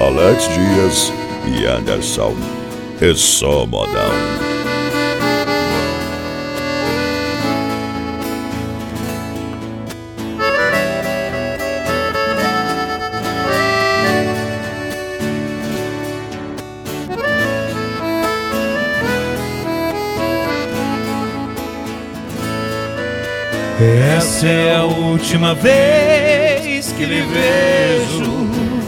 Alex Dias e Anderson. É só modão. Essa é a última vez que lhe vejo.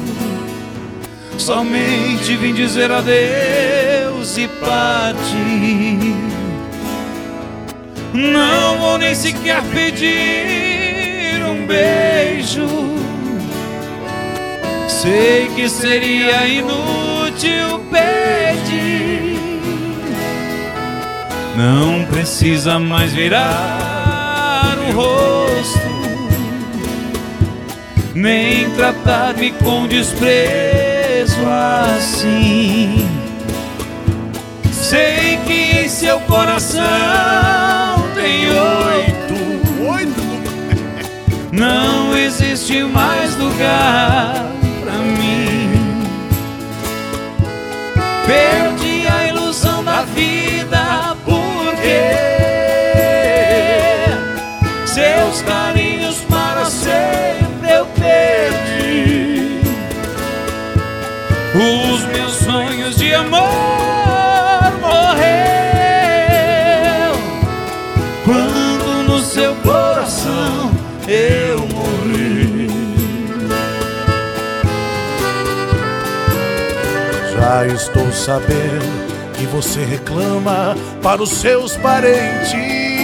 Somente vim dizer adeus e partir. Não vou nem sequer pedir um beijo. Sei que seria inútil pedir. Não precisa mais virar o rosto, nem tratar-me com desprezo assim. Sei que em seu coração tem oito. Não existe mais lugar pra mim. Perdi a ilusão da vida porque seus carinhos para sempre eu perdi. Os meus sonhos de amor morreu quando no seu coração eu morri. Já estou sabendo que você reclama para os seus parentes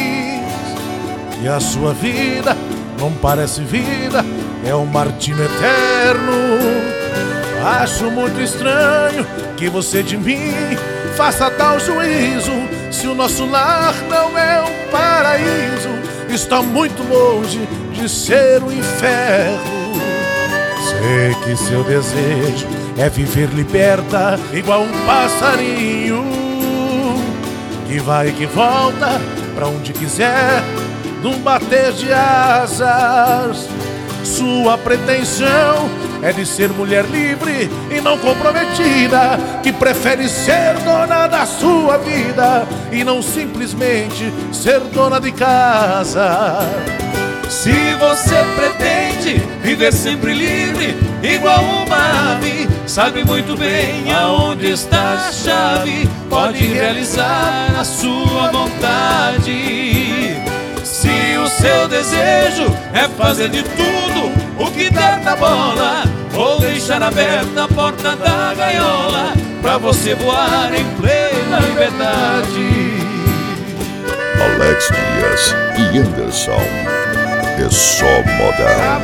e a sua vida não parece vida, é um martírio eterno. Acho muito estranho que você de mim faça tal juízo. Se o nosso lar não é um paraíso, está muito longe de ser um inferno. Sei que seu desejo é viver liberta, igual um passarinho que vai e que volta pra onde quiser, num bater de asas. Sua pretensão é de ser mulher livre e não comprometida, que prefere ser dona da sua vida e não simplesmente ser dona de casa. Se você pretende viver sempre livre, igual uma ave, sabe muito bem aonde está a chave, pode realizar a sua vontade. Se o seu desejo é fazer de tudo o que der na bola, ou deixar aberta a porta da gaiola pra você voar em plena liberdade. Alex Dias e Anderson. É só modão.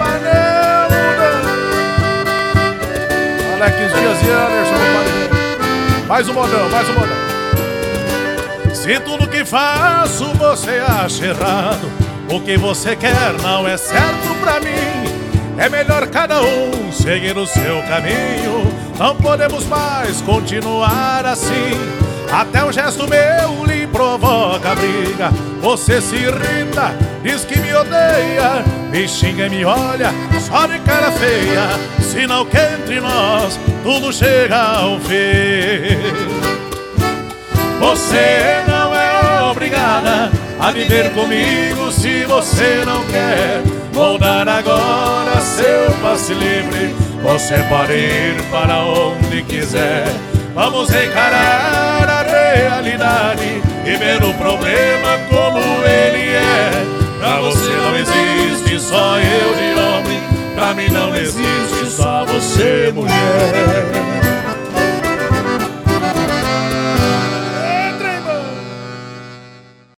Alex Dias e Anderson. Mais um modão, mais um modão. Se tudo que faço você acha errado, o que você quer não é certo pra mim, é melhor cada um seguir o seu caminho. Não podemos mais continuar assim. Até um gesto meu lhe provoca briga. Você se irrita, diz que me odeia, me xinga e me olha só de cara feia. Sinal que entre nós tudo chega ao fim. Você não é obrigada a viver comigo se você não quer. Vou dar agora seu passe livre, você pode ir para onde quiser. Vamos encarar a realidade e ver o problema como ele é. Pra você não existe só eu de homem, pra mim não existe só você mulher.